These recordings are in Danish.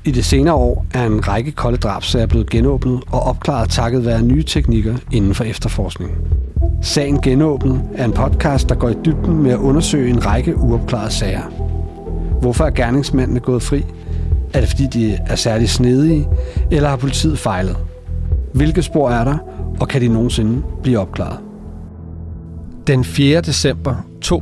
I det senere år er en række kolde drabssager blevet genåbnet og opklaret takket være nye teknikker inden for efterforskning. Sagen Genåbnet er en podcast, der går i dybden med at undersøge en række uopklarede sager. Hvorfor er gerningsmændene gået fri? Er det fordi, de er særlig snedige, eller har politiet fejlet? Hvilke spor er der, og kan de nogensinde blive opklaret? Den 4. december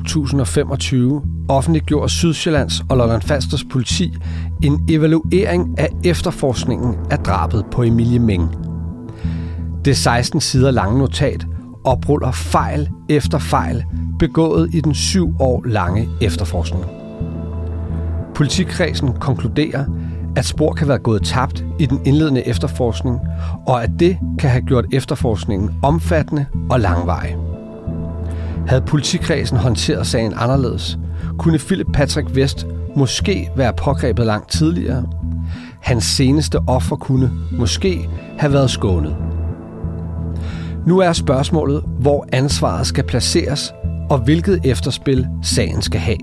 2025 offentliggjorde Sydsjællands og Lolland-Falsters politi en evaluering af efterforskningen af drabet på Emilie Meng. Det 16 sider lange notat opruller fejl efter fejl begået i den 7 år lange efterforskning. Politikredsen konkluderer, at spor kan være gået tabt i den indledende efterforskning, og at det kan have gjort efterforskningen omfattende og langvarig. Havde politikredsen håndteret sagen anderledes, kunne Philip Patrick Vest måske være pågrebet langt tidligere. Hans seneste offer kunne måske have været skånet. Nu er spørgsmålet, hvor ansvaret skal placeres, og hvilket efterspil sagen skal have.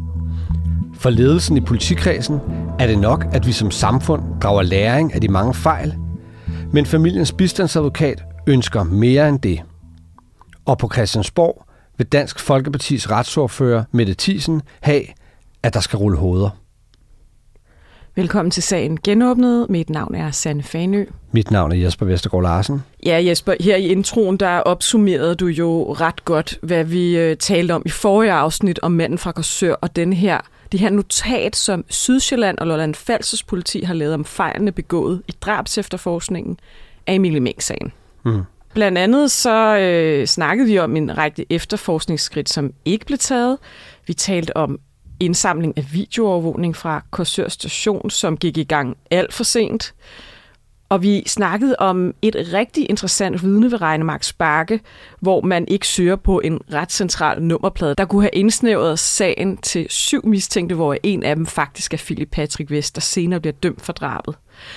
For ledelsen i politikredsen er det nok, at vi som samfund drager læring af de mange fejl, men familiens bistandsadvokat ønsker mere end det. Og på Christiansborg vil Dansk Folkepartis retsordfører Mette Thiesen have, at der skal rulle hoveder. Velkommen til Sagen Genåbnet. Mit navn er Sanne Fanø. Mit navn er Jesper Vestergaard Larsen. Ja, Jesper, her i introen, der opsummerede du jo ret godt, hvad vi talte om i forrige afsnit om manden fra Korsør, og det her notat, som Sydsjælland og Lolland-Falsters politi har lavet om fejlene begået i drabsefterforskningen af Emilie Meng-sagen. Blandt andet så snakkede vi om en række efterforskningsskridt, som ikke blev taget. Vi talte om indsamling af videoovervågning fra Korsør Station, som gik i gang alt for sent. Og vi snakkede om et rigtig interessant vidne ved Regnemarks Bakke, hvor man ikke søger på en ret central nummerplade, der kunne have indsnævret sagen til 7 mistænkte, hvor en af dem faktisk er Philip Patrick Vest, der senere bliver dømt for drabet.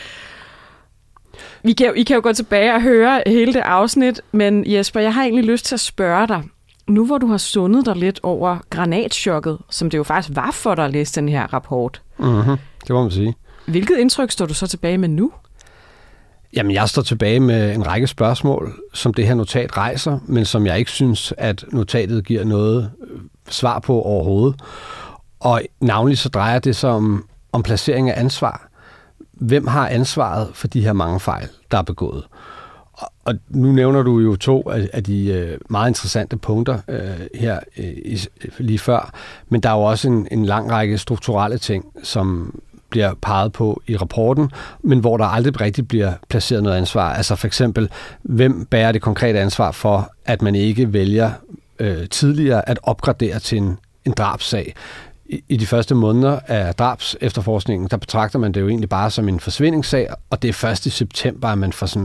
I kan jo gå tilbage og høre hele det afsnit, men Jesper, jeg har egentlig lyst til at spørge dig, nu hvor du har sundet dig lidt over granatchokket, som det jo faktisk var for dig at læse den her rapport. Mm-hmm. Det må man sige. Hvilket indtryk står du så tilbage med nu? Jamen, jeg står tilbage med en række spørgsmål, som det her notat rejser, men som jeg ikke synes, at notatet giver noget svar på overhovedet. Og navnlig så drejer det sig om placering af ansvar. Hvem har ansvaret for de her mange fejl, der er begået? Og nu nævner du jo 2 af de meget interessante punkter her lige før, men der er jo også en lang række strukturelle ting, som bliver peget på i rapporten, men hvor der aldrig rigtig bliver placeret noget ansvar. Altså for eksempel, hvem bærer det konkrete ansvar for, at man ikke vælger tidligere at opgradere til en drabssag? I de første måneder af drabsefterforskningen, der betragter man det jo egentlig bare som en forsvindingssag, og det er først i september, at man får sådan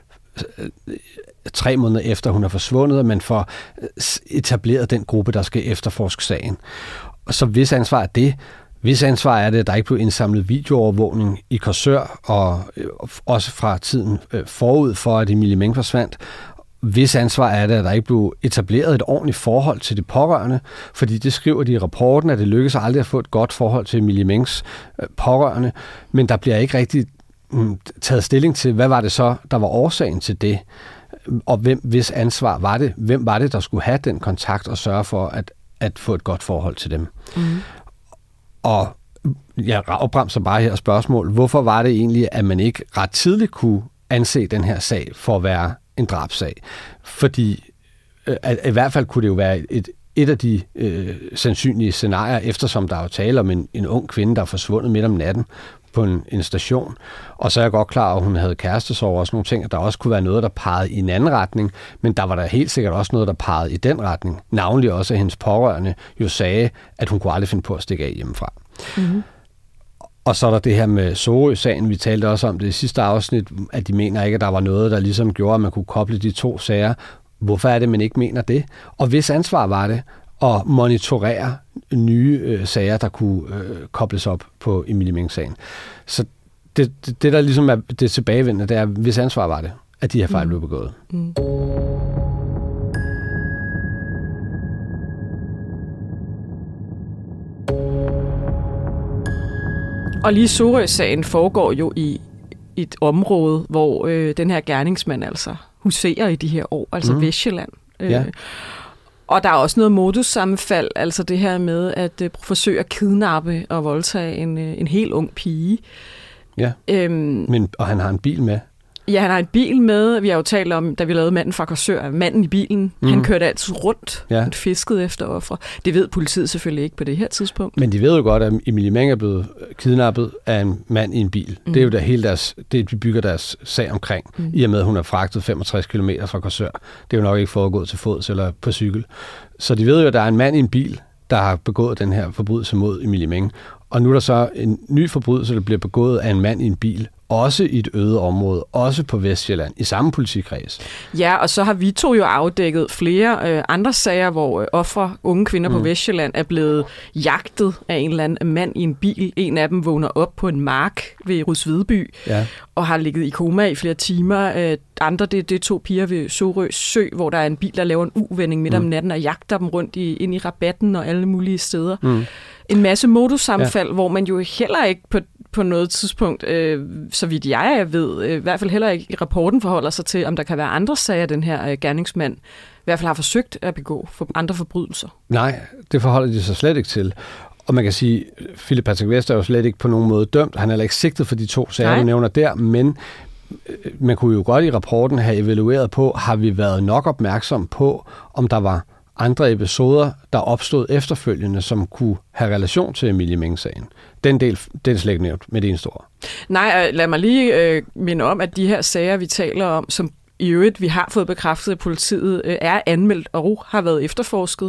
3 måneder efter, hun er forsvundet, at man får etableret den gruppe, der skal efterforske sagen. Og så hvis ansvar er det, hvis ansvar er det, at der ikke blev indsamlet videoovervågning i Korsør, og også fra tiden forud for, at Emilie Meng forsvandt. Hvis ansvar er det, at der ikke blev etableret et ordentligt forhold til de pårørende, fordi det skriver de i rapporten, at det lykkedes aldrig at få et godt forhold til Emilie Mengs pårørende, men der bliver ikke rigtig taget stilling til, hvad var det så, der var årsagen til det, og hvis ansvar var det, hvem var det, der skulle have den kontakt og sørge for at få et godt forhold til dem. Og jeg opbremser bare her spørgsmål. Hvorfor var det egentlig, at man ikke ret tidligt kunne anse den her sag for at være en drabssag? Fordi i hvert fald kunne det jo være et af de sandsynlige scenarier, eftersom der er jo tale om en ung kvinde, der er forsvundet midt om natten på en station. Og så er jeg godt klar over, at hun havde kærestesorg og sådan nogle ting, at der også kunne være noget, der pegede i en anden retning, men der var der helt sikkert også noget, der pegede i den retning. Navnlig også, at hendes pårørende jo sagde, at hun kunne aldrig finde på at stikke af hjemmefra. Mm-hmm. Og så er der det her med Sorø-sagen. Vi talte også om det i sidste afsnit, at de mener ikke, at der var noget, der ligesom gjorde, at man kunne koble de 2 sager. Hvorfor er det, man ikke mener det? Og hvis ansvar var det at monitorere nye sager, der kunne kobles op på Emilie Meng-sagen. Så det, der ligesom er det tilbagevendende, det er, hvis ansvar var det, at de her fejl blev begået. Mm. Og lige Sorø-sagen foregår jo i et område, hvor den her gerningsmand altså huserer i de her år, altså Vestsjælland. Ja. Og der er også noget modussammenfald, altså det her med at forsøge at kidnappe og voldtage en helt ung pige. Ja, og han har en bil med. Ja, han har en bil med. Vi har jo talt om, da vi lavede Manden fra Korsør, manden i bilen. Han kørte altid rundt. Ja. Han fiskede efter ofre. Det ved politiet selvfølgelig ikke på det her tidspunkt. Men de ved jo godt, at Emilie Meng er blevet kidnappet af en mand i en bil. Det er jo det, de bygger deres sag omkring, i og med, at hun er fragtet 65 km fra Korsør. Det er jo nok ikke foregået til fods eller på cykel. Så de ved jo, at der er en mand i en bil, der har begået den her forbrydelse mod Emilie Meng. Og nu er der så en ny forbrydelse, der bliver begået af en mand i en bil, også i et øde område, også på Vestsjælland, i samme politikreds. Ja, og så har vi to jo afdækket flere andre sager, hvor ofre, unge kvinder på Vestsjælland, er blevet jagtet af en eller anden mand i en bil. En af dem vågner op på en mark ved Rysvideby, og har ligget i koma i flere timer. Andre, det er to piger ved Sorø Sø, hvor der er en bil, der laver en uvending midt om natten og jagter dem rundt ind i rabatten og alle mulige steder. En masse modussammenfald, hvor man jo heller ikke på noget tidspunkt, så vidt jeg ved, i hvert fald heller ikke i rapporten forholder sig til, om der kan være andre sager, den her gerningsmand i hvert fald har forsøgt at begå andre forbrydelser. Nej, det forholder de sig slet ikke til. Og man kan sige, Philip Patrick Vest er jo slet ikke på nogen måde dømt. Han er heller ikke sigtet for de to sager, du nævner der, men man kunne jo godt i rapporten have evalueret på, har vi været nok opmærksom på, om der var andre episoder, der opstod efterfølgende, som kunne have relation til Emilie Meng-sagen. Den del, det er slet ikke nævnt med det eneste ord. Nej, lad mig lige minde om, at de her sager, vi taler om, som i øvrigt, vi har fået bekræftet, at politiet er anmeldt og har været efterforsket.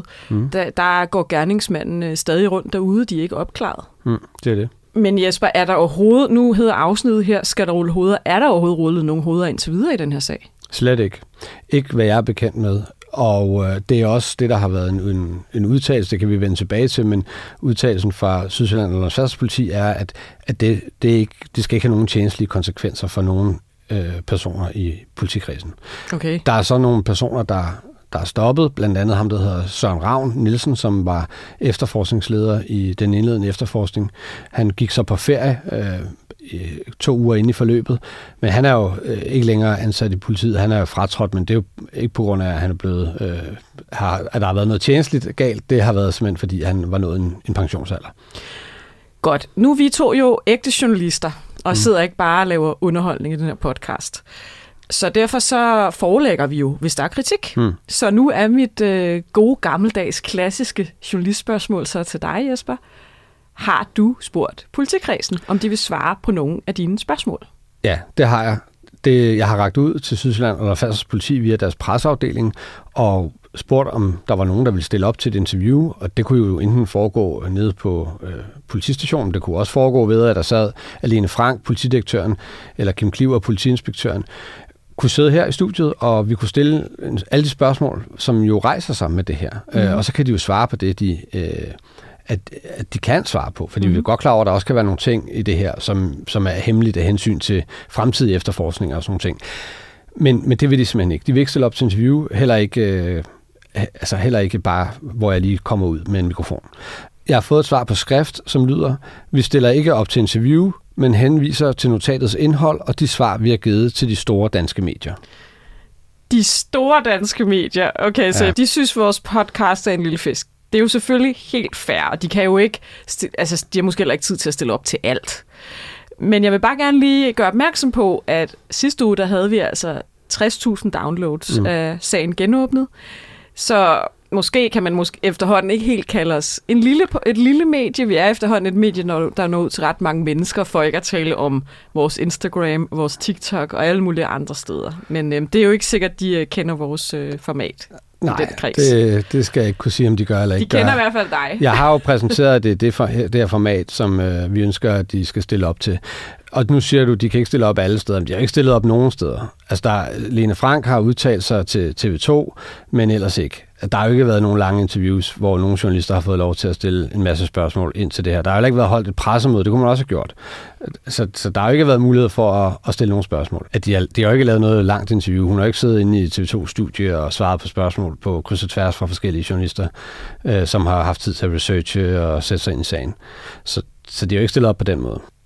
Der går gerningsmanden stadig rundt derude, de er ikke opklaret. Det er det. Men Jesper, er der overhovedet, nu hedder afsnittet her, skal der rulle hoveder, er der overhovedet rullet nogle hoveder indtil videre i den her sag? Slet ikke. Ikke hvad jeg er bekendt med. Og det er også det, der har været en udtalelse, det kan vi vende tilbage til, men udtalelsen fra Sydsjælland og Lollands Færdselspoliti er, at det skal ikke have nogen tjenestlige konsekvenser for nogen personer i politikredsen. Okay. Der er så nogle personer, der er stoppet, blandt andet ham, der hedder Søren Ravn Nielsen, som var efterforskningsleder i den indledende efterforskning. Han gik så på ferie 2 uger inde i forløbet, men han er jo ikke længere ansat i politiet, han er jo fratrådt, men det er jo ikke på grund af, at han er blevet, at der har været noget tjenestligt galt, det har været simpelthen, fordi han var nået en pensionsalder. Godt. Nu er vi to jo ægte journalister, og sidder ikke bare og laver underholdning i den her podcast. Så derfor så forelægger vi jo, hvis der er kritik. Så nu er mit gode gammeldags klassiske journalistspørgsmål så til dig, Jesper. Har du spurgt politikredsen, om de vil svare på nogle af dine spørgsmål? Ja, det har jeg. Jeg har rakt ud til Sydsjælland og Færdselspoliti via deres presseafdeling og spurgt, om der var nogen, der ville stille op til et interview, og det kunne jo enten foregå nede på politistationen, det kunne også foregå ved, at der sad Alene Frank, politidirektøren, eller Kim Kliver, politiinspektøren, kunne sidde her i studiet, og vi kunne stille alle de spørgsmål, som jo rejser sig med det her. Og så kan de jo svare på det, at de kan svare på, fordi vi er godt klar over, at der også kan være nogle ting i det her, som er hemmeligt af hensyn til fremtidige efterforskninger og sådan nogle ting. Men det vil de simpelthen ikke. De vil ikke stille op til interview, heller ikke bare, hvor jeg lige kommer ud med en mikrofon. Jeg har fået et svar på skrift, som lyder, vi stiller ikke op til interview, men henviser til notatets indhold og de svar, vi har givet til de store danske medier. De store danske medier? Okay, så de synes, vores podcast er en lille fisk. Det er jo selvfølgelig helt fair, og de kan jo ikke, de har måske heller ikke tid til at stille op til alt. Men jeg vil bare gerne lige gøre opmærksom på, at sidste uge, der havde vi altså 60.000 downloads af sagen genåbnet. Så måske kan man efterhånden ikke helt kalde os et lille medie. Vi er efterhånden et medie, der når ud til ret mange mennesker, for ikke at tale om vores Instagram, vores TikTok og alle mulige andre steder. Men det er jo ikke sikkert, de kender vores format. Nej, det skal jeg ikke kunne sige, om de gør eller ikke gør. De kender i hvert fald dig. Jeg har jo præsenteret det her format, som vi ønsker, at de skal stille op til. Og nu siger du, at de kan ikke stille op alle steder, men de har ikke stillet op nogen steder. Altså, Lene Frank har udtalt sig til TV2, men ellers ikke. Der har jo ikke været nogen lange interviews, hvor nogle journalister har fået lov til at stille en masse spørgsmål ind til det her. Der har jo ikke været holdt et pressemøde, det kunne man også have gjort. Så der har jo ikke været mulighed for at stille nogle spørgsmål. De har jo ikke lavet noget langt interview. Hun har ikke siddet inde i TV2-studie og svaret på spørgsmål på kryds og tværs fra forskellige journalister, som har haft tid til at researche og sætte sig ind i sagen. Så de har jo ikke stillet op på den måde.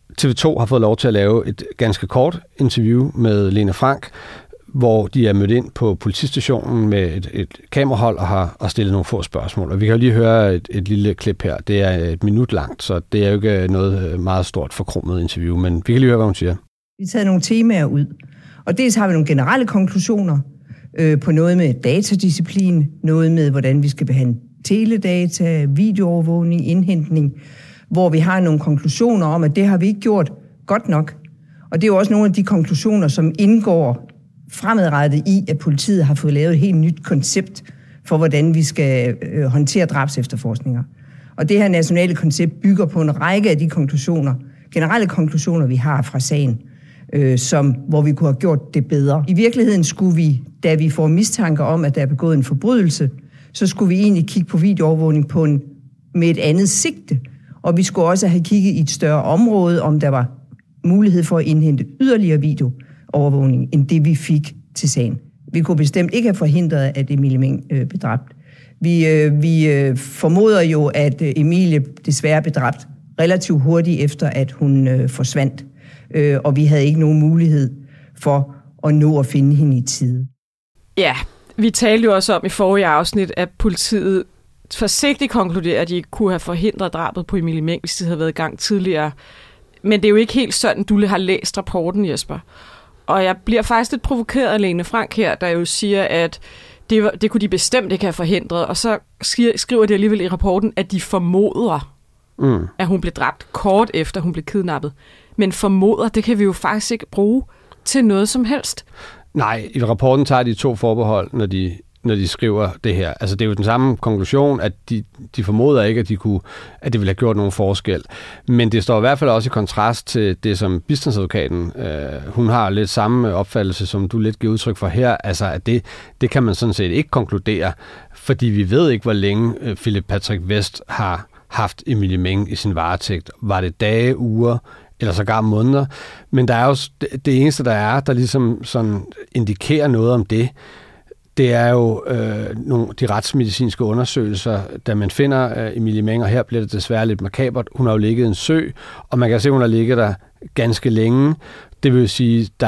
TV2 har fået lov til at lave et ganske kort interview med Lene Frank, hvor de er mødt ind på politistationen med et kamerahold og har stillet nogle få spørgsmål. Og vi kan jo lige høre et lille klip her. Det er 1 minut langt, så det er jo ikke noget meget stort forkromet interview, men vi kan lige høre, hvad hun siger. Vi har taget nogle temaer ud, og dels har vi nogle generelle konklusioner på noget med datadisciplin, noget med, hvordan vi skal behandle teledata, videoovervågning, indhentning, hvor vi har nogle konklusioner om, at det har vi ikke gjort godt nok. Og det er jo også nogle af de konklusioner, som indgår fremadrettet i, at politiet har fået lavet et helt nyt koncept for, hvordan vi skal håndtere drabsefterforskninger. Og det her nationale koncept bygger på en række af de konklusioner, generelle konklusioner, vi har fra sagen, hvor vi kunne have gjort det bedre. I virkeligheden skulle vi, da vi får mistanker om, at der er begået en forbrydelse, så skulle vi egentlig kigge på videoovervågning med et andet sigte. Og vi skulle også have kigget i et større område, om der var mulighed for at indhente yderligere videoovervågning, end det vi fik til sagen. Vi kunne bestemt ikke have forhindret, at Emilie Meng blev dræbt. Vi formoder jo, at Emilie desværre blev dræbt relativt hurtigt efter, at hun forsvandt. Og vi havde ikke nogen mulighed for at nå at finde hende i tide. Ja, vi talte jo også om i forrige afsnit, at politiet forsigtigt konkluderer, at de ikke kunne have forhindret drabet på Emilie Meng, hvis det havde været i gang tidligere. Men det er jo ikke helt sådan, du har læst rapporten, Jesper. Og jeg bliver faktisk lidt provokeret af Lene Frank her, der jo siger, at det kunne de bestemt ikke have forhindret. Og så skriver de alligevel i rapporten, at de formoder, at hun blev dræbt kort efter, hun blev kidnappet. Men formoder, det kan vi jo faktisk ikke bruge til noget som helst. Nej, i rapporten tager de 2 forbehold, når de skriver det her. Altså, det er jo den samme konklusion, at de formoder ikke, at det ville have gjort nogen forskel. Men det står i hvert fald også i kontrast til det, som bistandsadvokaten, hun har lidt samme opfattelse, som du lidt giver udtryk for her. Altså, at det kan man sådan set ikke konkludere, fordi vi ved ikke, hvor længe Philip Patrick West har haft Emilie Meng i sin varetægt. Var det dage, uger, eller sågar måneder? Men der er jo det eneste, der ligesom sådan indikerer noget om det, det er jo de retsmedicinske undersøgelser, da man finder Emilie Meng, og her bliver det desværre lidt makabert. Hun har jo ligget i en sø, og man kan se, at hun har ligget der ganske længe. Det vil sige, der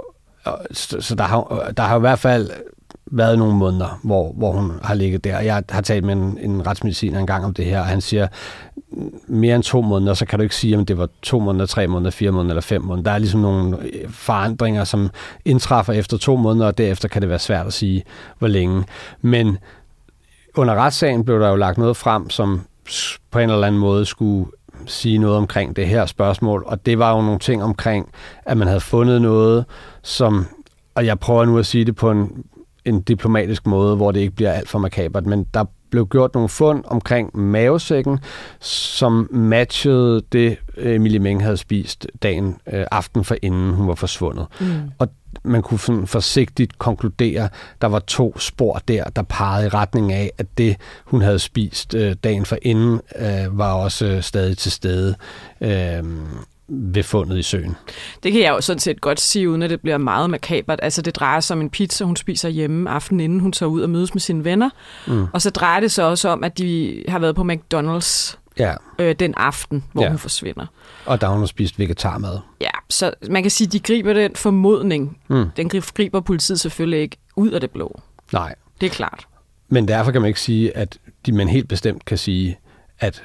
har i hvert fald været nogle måneder, hvor hun har ligget der. Jeg har talt med en retsmediciner en gang om det her, og han siger, mere end 2 måneder, så kan du ikke sige, om det var 2 måneder, 3 måneder, 4 måneder eller 5 måneder. Der er ligesom nogle forandringer, som indtræffer efter 2 måneder, og derefter kan det være svært at sige, hvor længe. Men under retssagen blev der jo lagt noget frem, som på en eller anden måde skulle sige noget omkring det her spørgsmål, og det var jo nogle ting omkring, at man havde fundet noget, som, og jeg prøver nu at sige det på en diplomatisk måde, hvor det ikke bliver alt for makabert, men der blev gjort nogle fund omkring mavesækken, som matchede det, Emilie Meng havde spist aften for inden hun var forsvundet. Og man kunne sådan forsigtigt konkludere, der var 2 spor der pegede i retning af, at det, hun havde spist dagen for inden, var også stadig til stede ved fundet i søen. Det kan jeg jo sådan set godt sige, uden at det bliver meget makabert. Altså, det drejer sig om en pizza, hun spiser hjemme aftenen inden hun tager ud og mødes med sine venner. Og så drejer det sig også om, at de har været på McDonald's den aften, hvor hun forsvinder. Og der har hun spist vegetarmad. Ja, så man kan sige, at de griber den formodning. Den griber politiet selvfølgelig ikke ud af det blå. Nej. Det er klart. Men derfor kan man ikke sige, at man helt bestemt kan sige, at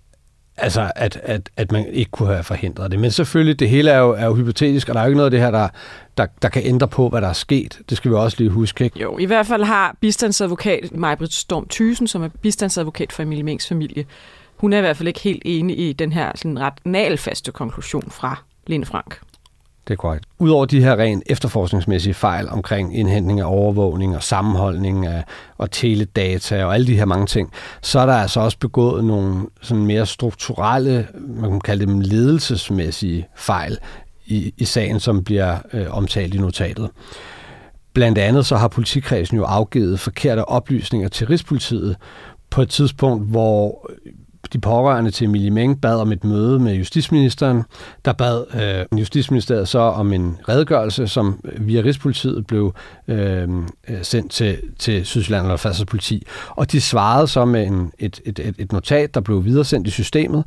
man ikke kunne have forhindret det. Men selvfølgelig, det hele er jo hypotetisk, og der er jo ikke noget af det her, der kan ændre på, hvad der er sket. Det skal vi også lige huske, ikke? Jo, i hvert fald har bistandsadvokat Maj-Britt Storm Thyssen, som er bistandsadvokat for Emilie Mengs familie, hun er i hvert fald ikke helt enig i den her sådan ret nagelfaste konklusion fra Lene Frank. Det er korrekt. Udover de her rent efterforskningsmæssige fejl omkring indhentning af overvågning og sammenholdning og teledata og alle de her mange ting, så er der altså også begået nogle sådan mere strukturelle, man kan kalde dem ledelsesmæssige fejl i sagen, som bliver omtalt i notatet. Blandt andet så har politikredsen jo afgivet forkerte oplysninger til Rigspolitiet på et tidspunkt, hvor de pårørende til Emilie Meng bad om et møde med justitsministeren. Der bad Justitsministeriet så om en redegørelse, som via Rigspolitiet blev sendt til Sydsjælland og Falsters politi. Og de svarede så med et notat, der blev videresendt i systemet.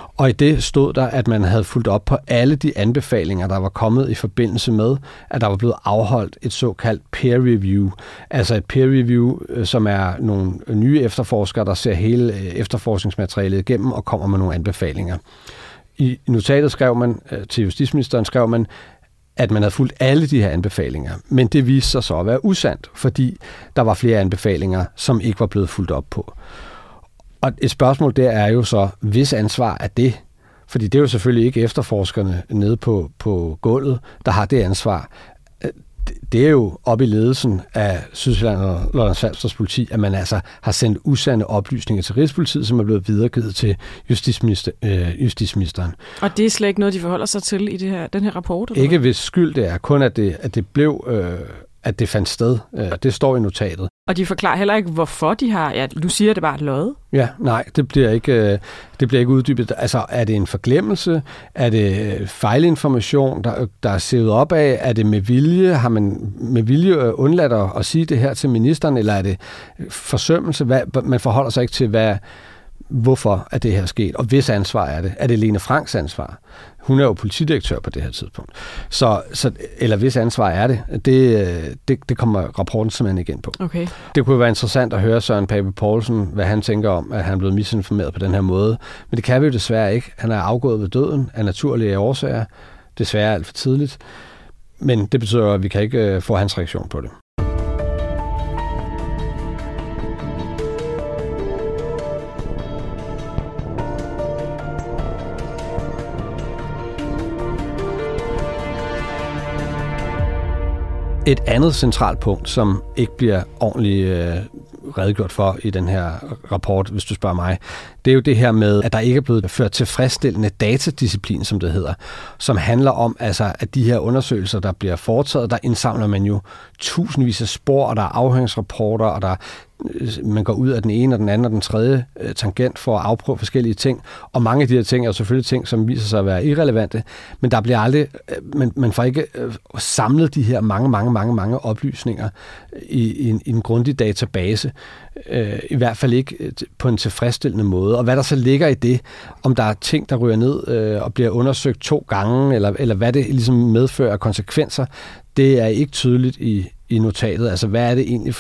Og i det stod der, at man havde fulgt op på alle de anbefalinger, der var kommet i forbindelse med, at der var blevet afholdt et såkaldt peer review. Altså et peer review, som er nogle nye efterforskere, der ser hele efterforskningsmaterialet igennem og kommer med nogle anbefalinger. I notatet skrev man, til justitsministeren skrev man, at man havde fulgt alle de her anbefalinger. Men det viste sig så at være usandt, fordi der var flere anbefalinger, som ikke var blevet fulgt op på. Og et spørgsmål der er jo så, hvis ansvar er det? Fordi det er jo selvfølgelig ikke efterforskerne nede på gulvet, der har det ansvar. Det er jo oppe i ledelsen af Sydsjælland og Lolland-Falsters politi, at man altså har sendt usande oplysninger til Rigspolitiet, som er blevet videregivet til justitsministeren. Og det er slet ikke noget, de forholder sig til i den her rapport? Eller? Ikke hvis skyld det er, kun at det blev... at det fandt sted. Det står i notatet. Og de forklarer heller ikke, hvorfor de har... Ja, du siger, det bare er løjet. Ja, nej, det bliver ikke uddybet. Altså, er det en forglemmelse? Er det fejlinformation, der er sivet op af? Er det med vilje? Har man med vilje undladt at sige det her til ministeren? Eller er det forsømmelse? Man forholder sig ikke til, hvorfor er det her sket, og hvis ansvar er det. Er det Lene Franks ansvar? Hun er jo politidirektør på det her tidspunkt. Eller hvis ansvar er det kommer rapporten simpelthen ikke ind på. Okay. Det kunne være interessant at høre Søren Pape Poulsen, hvad han tænker om, at han er blevet misinformeret på den her måde. Men det kan vi jo desværre ikke. Han er afgået ved døden af naturlige årsager. Desværre alt for tidligt. Men det betyder, at vi kan ikke få hans reaktion på det. Et andet centralt punkt, som ikke bliver ordentligt redegjort for i den her rapport, hvis du spørger mig, det er jo det her med, at der ikke er blevet ført tilfredsstillende datadisciplin, som det hedder, som handler om, altså, at de her undersøgelser, der bliver foretaget, der indsamler man jo tusindvis af spor, og der er afhøringsrapporter, og man går ud af den ene og den anden og den tredje tangent for at afprøve forskellige ting. Og mange af de her ting er jo selvfølgelig ting, som viser sig at være irrelevante, men der bliver aldrig, man får ikke samlet de her mange oplysninger i en grundig database. I hvert fald ikke på en tilfredsstillende måde. Og hvad der så ligger i det, om der er ting, der ryger ned og bliver undersøgt 2 gange, eller hvad det ligesom medfører af konsekvenser, det er ikke tydeligt i notatet. Altså, hvad er det egentlig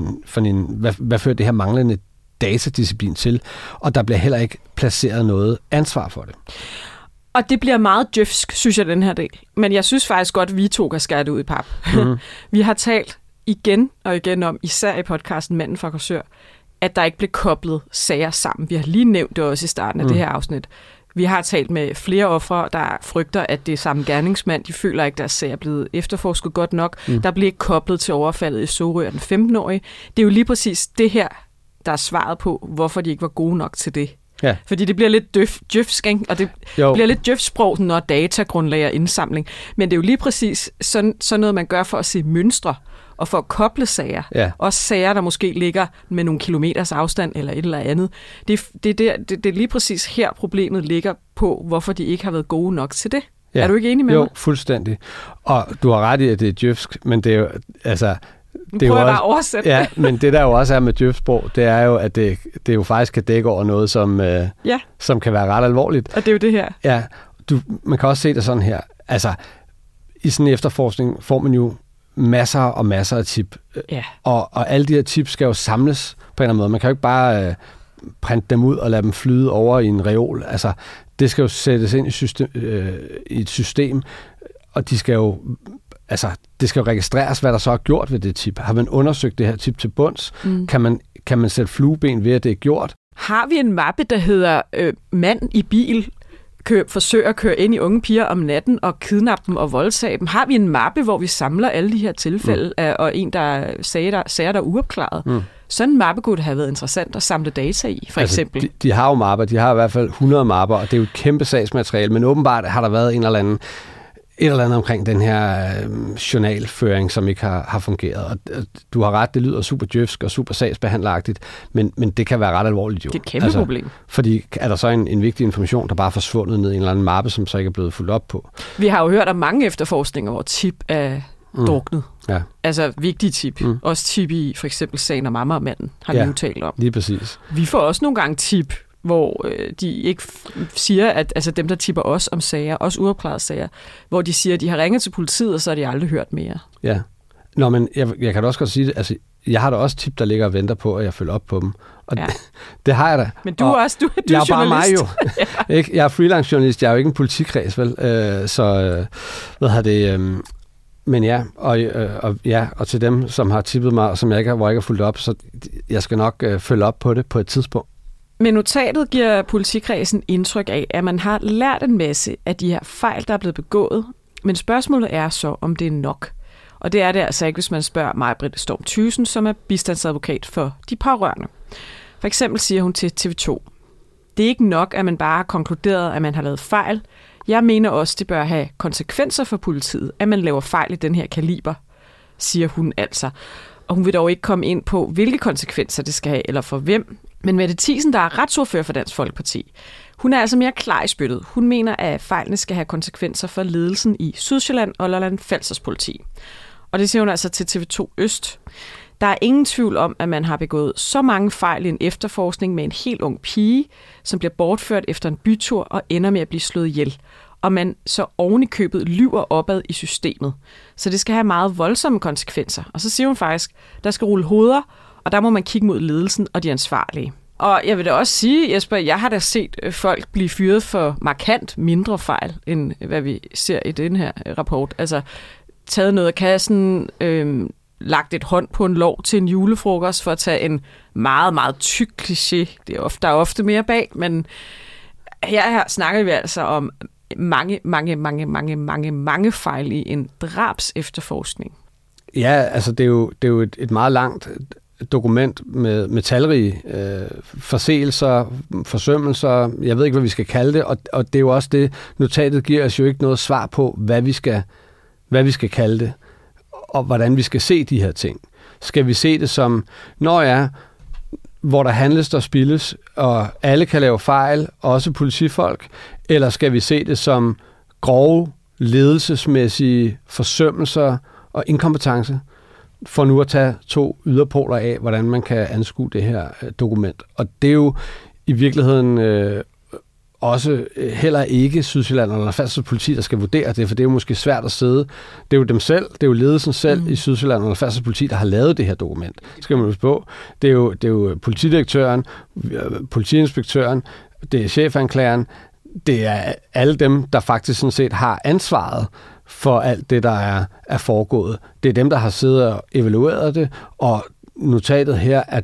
hvad fører det her manglende datadisciplin til? Og der bliver heller ikke placeret noget ansvar for det. Og det bliver meget djøfsk, synes jeg, den her del. Men jeg synes faktisk godt, at vi to kan skære det ud i pap. Mm-hmm. Vi har talt igen og igen om, især i podcasten Manden fra Korsør, at der ikke blev koblet sager sammen. Vi har lige nævnt det også i starten af det her afsnit. Vi har talt med flere ofre, der frygter, at det er samme gerningsmand. De føler ikke, at deres sag er blevet efterforsket godt nok. Der bliver ikke koblet til overfaldet i Sorø af den 15-årige. Det er jo lige præcis det her, der er svaret på, hvorfor de ikke var gode nok til det. Ja. Fordi det bliver lidt djøfsk, og det bliver lidt djøfsprog, når datagrundlag og indsamling. Men det er jo lige præcis sådan noget, man gør for at se mønstre og for at koble sager. Ja. Også sager, der måske ligger med nogle kilometers afstand eller et eller andet. Det er lige præcis her, problemet ligger på, hvorfor de ikke har været gode nok til det. Ja. Er du ikke enig med mig? Jo, fuldstændig. Og du har ret i, at det er djøfsk, men det er jo... Altså, det er jo også, bare at oversætte ja, men det der jo også er med djøfsprog, det er jo, at det jo faktisk kan dække over noget, som kan være ret alvorligt. Og det er jo det her. Ja, man kan også se det sådan her. Altså, i sådan en efterforskning får man jo masser og masser af tip. Ja. Og alle de her tips skal jo samles på en eller anden måde. Man kan jo ikke bare printe dem ud og lade dem flyde over i en reol. Altså, det skal jo sættes ind i et system, og de skal jo... Altså, det skal jo registreres, hvad der så er gjort ved det tip. Har man undersøgt det her tip til bunds? Kan man sætte flueben ved, at det er gjort? Har vi en mappe, der hedder mand i bil, forsøger at køre ind i unge piger om natten og kidnappe dem og voldtage dem? Har vi en mappe, hvor vi samler alle de her tilfælde, og en, der sager, der er uopklaret? Sådan en mappe kunne det have været interessant at samle data i, for eksempel. De har jo mapper, de har i hvert fald 100 mapper, og det er jo et kæmpe sagsmateriale, men åbenbart har der været et eller andet omkring den her journalføring, som ikke har fungeret. Og du har ret, det lyder super djøfsk og super sagsbehandleragtigt, men det kan være ret alvorligt jo. Det er et kæmpe problem. Fordi er der så en vigtig information, der bare er forsvundet ned i en eller anden mappe, som så ikke er blevet fulgt op på. Vi har jo hørt om mange efterforskninger, hvor tip er druknet. Ja. Altså vigtige tip. Også tip i for eksempel sagen om Amagermanden, har vi jo talt om. Lige præcis. Vi får også nogle gange tip, hvor de ikke siger, at altså dem, der tipper os om sager, også uopklarede sager, hvor de siger, at de har ringet til politiet, og så har de aldrig hørt mere. Ja. Nå, men jeg kan da også godt sige det. Altså, jeg har da også tip, der ligger og venter på, at jeg følger op på dem. Og ja. det har jeg da. Men du er også du jeg er bare mig jo. Ja. Ikke? Jeg er freelance journalist, jeg er jo ikke en politikreds, vel? Men ja, og til dem, som har tippet mig, og som hvor jeg ikke har fulgt op, så jeg skal nok følge op på det på et tidspunkt. Men notatet giver politikredsen indtryk af, at man har lært en masse af de her fejl, der er blevet begået. Men spørgsmålet er så, om det er nok. Og det er det altså ikke, hvis man spørger Maj-Britt Storm Thyssen, som er bistandsadvokat for de pårørende. For eksempel siger hun til TV2, det er ikke nok, at man bare har konkluderet, at man har lavet fejl. Jeg mener også, det bør have konsekvenser for politiet, at man laver fejl i den her kaliber, siger hun altså. Og hun vil dog ikke komme ind på, hvilke konsekvenser det skal have, eller for hvem. Men Mette Thiesen, der er retsordfører for Dansk Folkeparti, hun er altså mere klar i spyttet. Hun mener, at fejlene skal have konsekvenser for ledelsen i Sydsjælland og Lolland-Falsters politi. Og det siger hun altså til TV2 Øst. Der er ingen tvivl om, at man har begået så mange fejl i en efterforskning med en helt ung pige, som bliver bortført efter en bytur og ender med at blive slået ihjel. Og man så oven i købet lyver opad i systemet. Så det skal have meget voldsomme konsekvenser. Og så siger hun faktisk, der skal rulle hoveder, og der må man kigge mod ledelsen og de ansvarlige. Og jeg vil da også sige, Jesper, jeg har da set folk blive fyret for markant mindre fejl, end hvad vi ser i den her rapport. Altså taget noget af kassen, lagt et hånd på en lår til en julefrokost for at tage en meget, meget tyk kliché. Der er ofte mere bag, men her snakker vi altså om mange fejl i en drabs efterforskning. Ja, altså det er jo et meget langt dokument med talrige forseelser, forsømmelser, jeg ved ikke, hvad vi skal kalde det, og det er jo også det, notatet giver os jo ikke noget svar på, hvad vi skal kalde det, og hvordan vi skal se de her ting. Skal vi se det som, hvor der handles, der spildes, og alle kan lave fejl, også politifolk, eller skal vi se det som grove, ledelsesmæssige forsømmelser og inkompetence, for nu at tage 2 yderpoler af, hvordan man kan anskue det her dokument. Og det er jo i virkeligheden også heller ikke Sydsjælland eller Falsters politi, der skal vurdere det, for det er jo måske svært at sidde. Det er jo dem selv, det er jo ledelsen selv i Sydsjælland eller Falsters politi, der har lavet det her dokument. Det skal man huske på. Det er jo politidirektøren, politiinspektøren, det er chefanklageren, det er alle dem, der faktisk sådan set har ansvaret for alt det, der er foregået. Det er dem, der har siddet og evalueret det, og notatet her er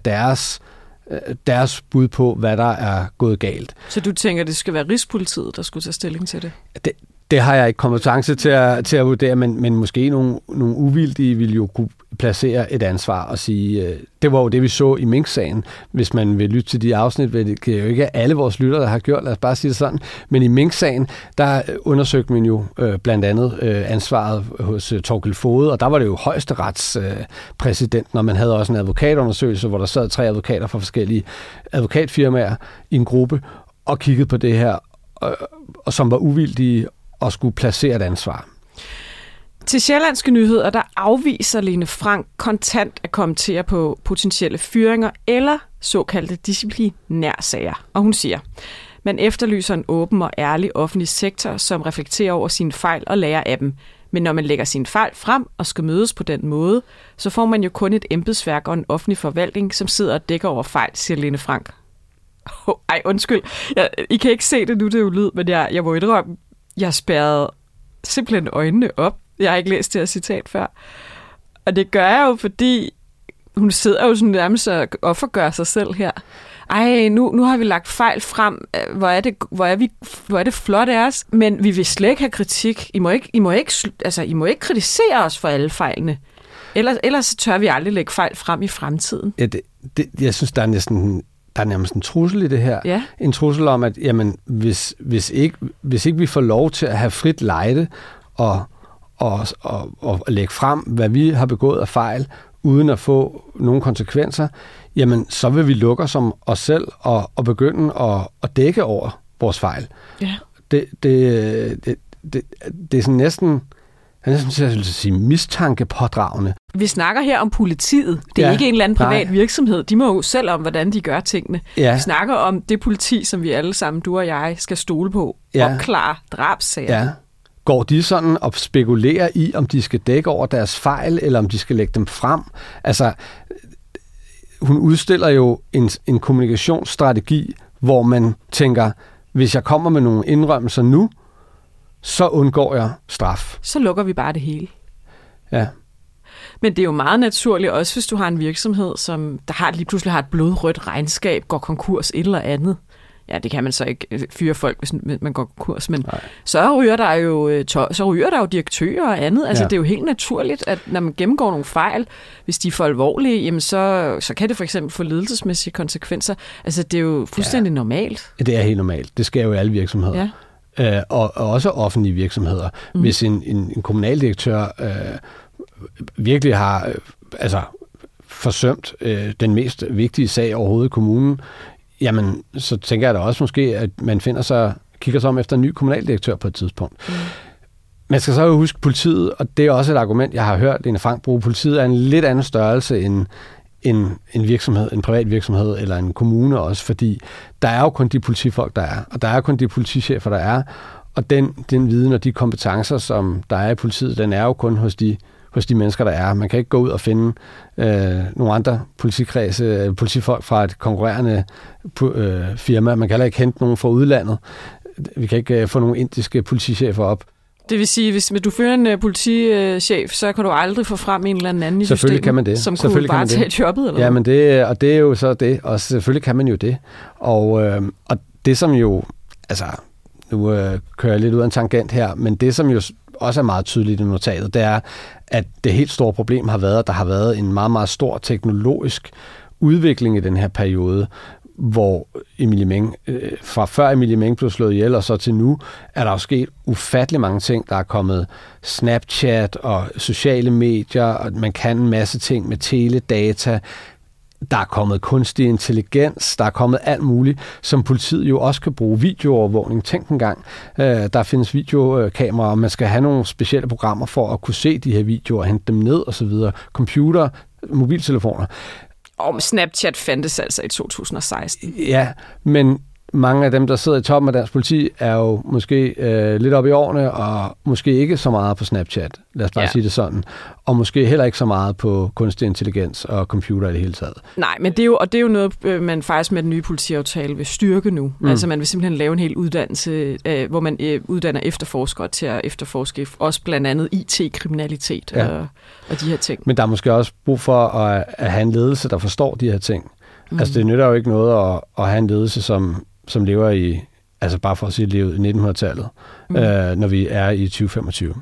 deres bud på, hvad der er gået galt. Så du tænker, det skal være Rigspolitiet, der skulle tage stilling til det? Det har jeg ikke kompetence til at vurdere, men måske nogle uvildige vil jo kunne placere et ansvar og sige, det var jo det, vi så i Mink-sagen. Hvis man vil lytte til de afsnit, det er jo ikke alle vores lyttere, der har gjort, lad os bare sige det sådan. Men i Mink-sagen, der undersøgte man jo blandt andet ansvaret hos Thorkild Foged, og der var det jo højesteretspræsident, når man havde også en advokatundersøgelse, hvor der sad 3 advokater fra forskellige advokatfirmaer i en gruppe og kiggede på det her, og som var uvildige og skulle placere et ansvar. Til Sjællandske Nyheder, der afviser Lene Frank kontant at kommentere på potentielle fyringer eller såkaldte disciplinærsager. Og hun siger, man efterlyser en åben og ærlig offentlig sektor, som reflekterer over sine fejl og lærer af dem. Men når man lægger sine fejl frem og skal mødes på den måde, så får man jo kun et embedsværk og en offentlig forvaltning, som sidder og dækker over fejl, siger Lene Frank. Undskyld. I kan ikke se det nu, det er jo lyd, men jeg må indrømme, jeg spærrede simpelthen øjnene op. Jeg har ikke læst det her citat før. Og det gør jeg jo, fordi hun sidder jo sådan nærmest og offergør sig selv her. Nu har vi lagt fejl frem. Hvor er det flot af os. Men vi vil slet ikke have kritik. I må ikke kritisere os for alle fejlene. Ellers så tør vi aldrig lægge fejl frem i fremtiden. Ja, jeg synes, der er nærmest en trussel i det her. Ja. En trussel om, at jamen, hvis ikke vi får lov til at have frit lejde og lægge frem, hvad vi har begået af fejl, uden at få nogle konsekvenser, jamen, så vil vi lukke os om os selv og begynde at dække over vores fejl. Ja. Det er sådan næsten, jeg vil sige, mistankepådragende Vi snakker her om politiet. Det er ikke en eller anden privat virksomhed. De må jo selv om, hvordan de gør tingene. Ja. Vi snakker om det politi, som vi alle sammen, du og jeg, skal stole på. Opklare drabssager. Ja. Går de sådan og spekulerer i, om de skal dække over deres fejl, eller om de skal lægge dem frem? Altså, hun udstiller jo en kommunikationsstrategi, hvor man tænker, hvis jeg kommer med nogle indrømmelser nu, så undgår jeg straf. Så lukker vi bare det hele. Ja. Men det er jo meget naturligt, også hvis du har en virksomhed, som der lige pludselig har et blodrødt regnskab, går konkurs et eller andet. Ja, det kan man så ikke fyre folk, hvis man går konkurs, men så ryger der jo direktører og andet. Altså, det er jo helt naturligt, at når man gennemgår nogle fejl, hvis de er for alvorlige, jamen så kan det for eksempel få ledelsesmæssige konsekvenser. Altså, det er jo fuldstændig normalt. Det er helt normalt. Det sker jo i alle virksomheder. Ja. Og også offentlige virksomheder. Hvis en kommunaldirektør virkelig har forsømt den mest vigtige sag overhovedet i kommunen, jamen, så tænker jeg da også måske, at man kigger sig om efter en ny kommunaldirektør på et tidspunkt. Man skal så jo huske politiet, og det er også et argument, jeg har hørt Lene Frank bruge. Politiet er en lidt anden størrelse end en virksomhed, en privat virksomhed eller en kommune også, fordi der er jo kun de politifolk, der er, og der er kun de politichefer, der er, og den viden og de kompetencer, som der er i politiet, den er jo kun hos de mennesker, der er. Man kan ikke gå ud og finde nogle andre politifolk fra et konkurrerende firma. Man kan heller ikke hente nogen fra udlandet. Vi kan ikke få nogle indiske politichefer op. Det vil sige, hvis du fører en politichef, så kan du aldrig få frem en eller anden i systemet, kan man det. Som kunne bare tage jobbet? Eller ja, men det er jo så det. Og selvfølgelig kan man jo det. Og det som jo, altså, nu kører jeg lidt ud af en tangent her, men det som jo også er meget tydeligt i notatet, det er, at det helt store problem har været, at der har været en meget, meget stor teknologisk udvikling i den her periode, hvor Emilie Meng, fra før Emilie Meng blev slået ihjel og så til nu, er der jo sket ufattelig mange ting. Der er kommet Snapchat og sociale medier, og man kan en masse ting med teledata. Der er kommet kunstig intelligens, der er kommet alt muligt, som politiet jo også kan bruge. Videoovervågning, tænk engang. Der findes videokameraer, og man skal have nogle specielle programmer for at kunne se de her videoer, hente dem ned osv. Computer, mobiltelefoner. Og Snapchat fandtes altså i 2016. Ja, men mange af dem, der sidder i toppen af dansk politi, er jo måske lidt oppe i årene, og måske ikke så meget på Snapchat, lad os bare sige det sådan, og måske heller ikke så meget på kunstig intelligens og computer i det hele taget. Nej, men det er jo noget, man faktisk med den nye politiaftale vil styrke nu. Altså man vil simpelthen lave en hel uddannelse, hvor man uddanner efterforskere til at efterforske også blandt andet IT-kriminalitet og de her ting. Men der er måske også brug for at have en ledelse, der forstår de her ting. Altså det nytter jo ikke noget at have en ledelse, som lever i, altså bare for at sige, levet i 1900-tallet, når vi er i 2025.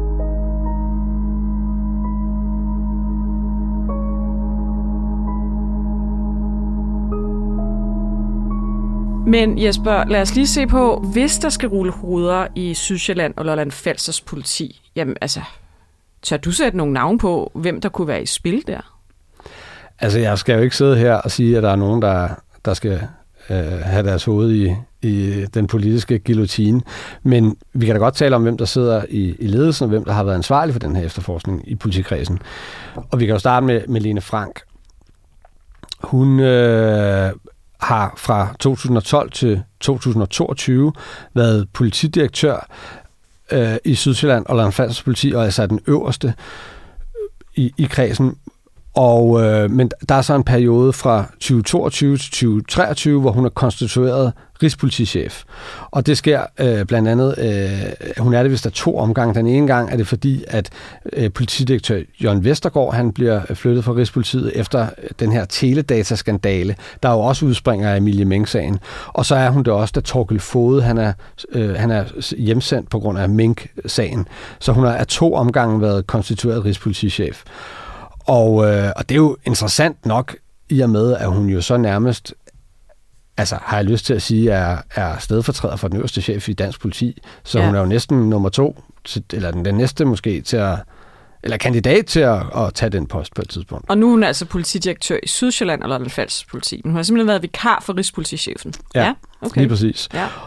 Men Jesper, lad os lige se på, hvis der skal rulle hoveder i Sydsjælland og Lolland-Falsters politi, jamen altså, tør du sætte nogle navn på, hvem der kunne være i spil der? Altså, jeg skal jo ikke sidde her og sige, at der er nogen, der skal have deres hoved i den politiske guillotine. Men vi kan da godt tale om, hvem der sidder i ledelsen, og hvem der har været ansvarlig for den her efterforskning i politikredsen. Og vi kan jo starte med Lene Frank. Hun har fra 2012 til 2022 været politidirektør i Sydsjælland og Lolland-Falsters politi, og altså den øverste i kredsen. Men der er så en periode fra 2022 til 2023, hvor hun er konstitueret rigspolitichef. Og det sker blandt andet, hun er det, hvis der er 2 omgange. Den ene gang er det fordi, at politidirektør Jørgen Vestergaard, han bliver flyttet fra Rigspolitiet efter den her teledataskandale, der jo også udspringer af Emilie Meng-sagen. Og så er hun det også, da Torkild Foged, han er hjemsendt på grund af Mink-sagen. Så hun har af 2 omgange været konstitueret rigspolitichef. Og det er jo interessant nok, i og med, at hun jo så nærmest, altså har jeg lyst til at sige, er stedfortræder for den øverste chef i dansk politi. Så hun er jo næsten nummer 2, eller den næste måske, eller kandidat til at tage den post på et tidspunkt. Og nu er hun altså politidirektør i Sydsjælland og Lolland-Falsters politi. Men hun har simpelthen været vikar for rigspolitichefen. Ja, okay. Lige præcis. Ja.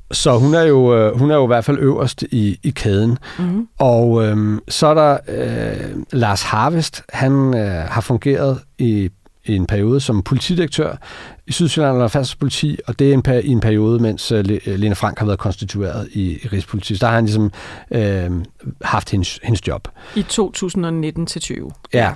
Så hun er jo i hvert fald øverst i kæden. Mm-hmm. Og så er der Lars Harvest. Han har fungeret i en periode som politidirektør i Sydsjælland og Falsters politi, og det er i en periode, mens Lene Frank har været konstitueret i Rigspolitiet. Der har han ligesom haft hendes job. I 2019-20. Ja,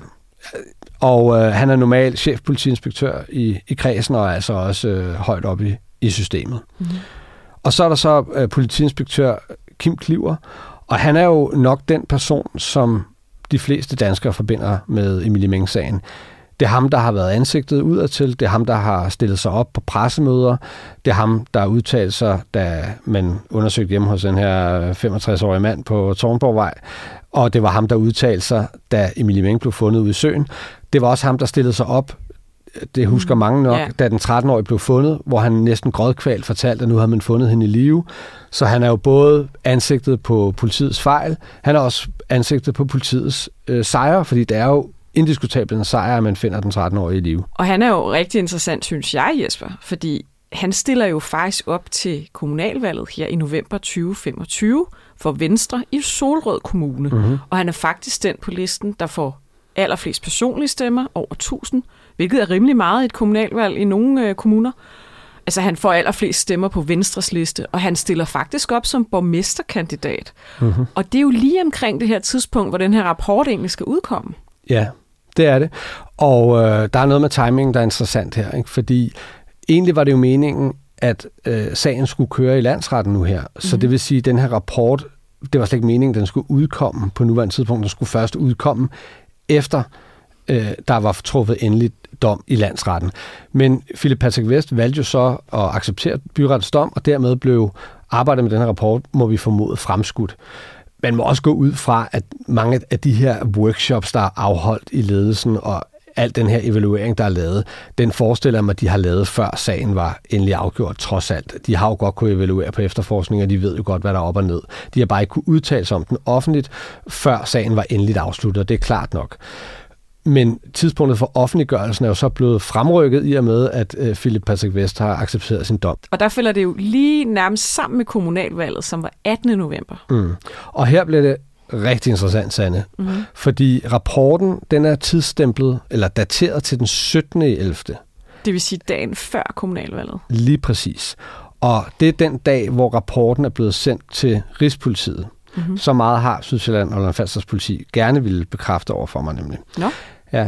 og han er normalt chefpolitiinspektør i kredsen, og er altså også højt oppe i systemet. Mm-hmm. Og så er der så politiinspektør Kim Kliver, og han er jo nok den person, som de fleste danskere forbinder med Emilie Meng-sagen. Det er ham, der har været ansigtet udadtil. Det er ham, der har stillet sig op på pressemøder. Det er ham, der har udtalt sig, da man undersøgte hjemme hos den her 65-årige mand på Tårnborgvej. Og det var ham, der udtalte sig, da Emilie Meng blev fundet ude i søen. Det var også ham, der stillede sig op, det husker mange nok, da den 13-årige blev fundet, hvor han næsten grådkvalt fortalte, at nu havde man fundet hende i live. Så han er jo både ansigtet på politiets fejl, han er også ansigtet på politiets sejre, fordi det er jo indiskutabelt en sejr, at man finder den 13-årige i live. Og han er jo rigtig interessant, synes jeg, Jesper, fordi han stiller jo faktisk op til kommunalvalget her i november 2025 for Venstre i Solrød Kommune. Mm-hmm. Og han er faktisk den på listen, der får allerflest personlige stemmer, over 1000, hvilket er rimelig meget i et kommunalvalg i nogle kommuner. Altså han får allerflest stemmer på Venstres liste, og han stiller faktisk op som borgmesterkandidat. Mm-hmm. Og det er jo lige omkring det her tidspunkt, hvor den her rapport egentlig skal udkomme. Ja, det er det. Og der er noget med timingen, der er interessant her, ikke? Fordi egentlig var det jo meningen, at sagen skulle køre i landsretten nu her. Så det vil sige, at den her rapport, det var slet ikke meningen, at den skulle udkomme på nuværende tidspunkt. Den skulle først udkomme efter der var truffet endeligt dom i landsretten. Men Philip Patrick Vest valgte jo så at acceptere byrettens dom, og dermed blev arbejdet med den her rapport, må vi formode, fremskudt. Man må også gå ud fra, at mange af de her workshops, der er afholdt i ledelsen, og al den her evaluering, der er lavet, den forestiller mig, at de har lavet, før sagen var endelig afgjort, trods alt. De har jo godt kunne evaluere på efterforskning, og de ved jo godt, hvad der er op og ned. De har bare ikke kunne udtale sig om den offentligt, før sagen var endeligt afsluttet, og det er klart nok. Men tidspunktet for offentliggørelsen er jo så blevet fremrykket i og med, at Philip Patrick Vest har accepteret sin dom. Og der falder det jo lige nærmest sammen med kommunalvalget, som var 18. november. Mm. Og her bliver det rigtig interessant, Sanne. Mm-hmm. Fordi rapporten, den er tidsstemplet, eller dateret til den 17.11. Det vil sige dagen før kommunalvalget. Lige præcis. Og det er den dag, hvor rapporten er blevet sendt til Rigspolitiet. Mm-hmm. Så meget har Sydsjælland og Lolland-Falsters politi gerne ville bekræfte over for mig nemlig. Nå. Ja.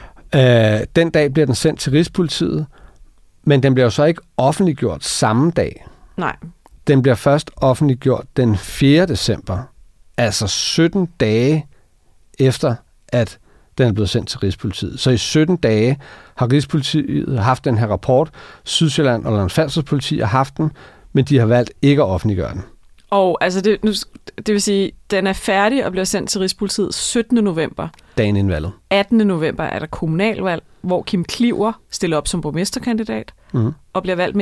Den dag bliver den sendt til Rigspolitiet, men den bliver jo så ikke offentliggjort samme dag. Nej. Den bliver først offentliggjort den 4. december, altså 17 dage efter, at den er blevet sendt til Rigspolitiet. Så i 17 dage har Rigspolitiet haft den her rapport. Sydsjælland og Lolland-Falsters politi har haft den, men de har valgt ikke at offentliggøre den. Og altså det vil sige, den er færdig og bliver sendt til Rigspolitiet 17. november. Dagen inden valget. 18. november er der kommunalvalg, hvor Kim Kliver stiller op som borgmesterkandidat og bliver valgt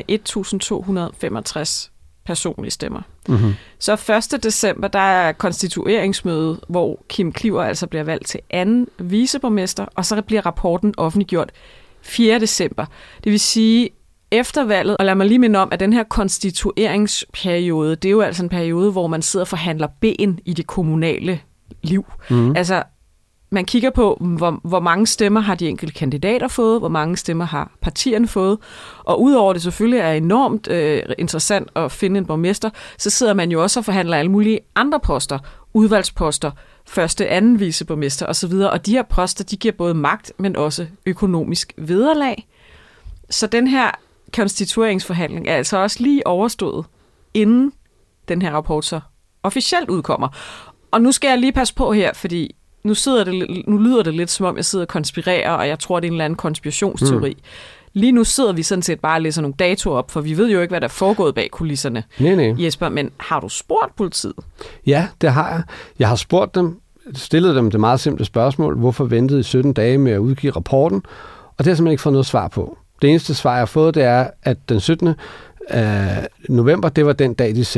med 1.265 personlige stemmer. Mm-hmm. Så 1. december, der er konstitueringsmøde, hvor Kim Kliver altså bliver valgt til anden viceborgmester, og så bliver rapporten offentliggjort 4. december. Det vil sige, efter valget, og lad mig lige minde om, at den her konstitueringsperiode, det er jo altså en periode, hvor man sidder og forhandler ben i det kommunale liv. Mm. Altså, man kigger på, hvor mange stemmer har de enkelte kandidater fået, hvor mange stemmer har partierne fået, og udover det selvfølgelig er enormt interessant at finde en borgmester, så sidder man jo også og forhandler alle mulige andre poster, udvalgsposter, første, anden viceborgmester osv., og de her poster, de giver både magt, men også økonomisk vederlag. Så den her konstitueringsforhandling er altså også lige overstået, inden den her rapport så officielt udkommer. Og nu skal jeg lige passe på her, fordi nu lyder det lidt, som om jeg sidder og konspirerer, og jeg tror, det er en eller anden konspirationsteori. Lige nu sidder vi sådan set bare og læser nogle datoer op, for vi ved jo ikke, hvad der er foregået bag kulisserne. Nej. Jesper, men har du spurgt politiet? Ja, det har jeg. Jeg har spurgt dem, stillet dem det meget simple spørgsmål, hvorfor ventede I 17 dage med at udgive rapporten, og det har jeg simpelthen ikke fået noget svar på. Det eneste svar, jeg har fået, det er, at den 17. november, det var den dag, de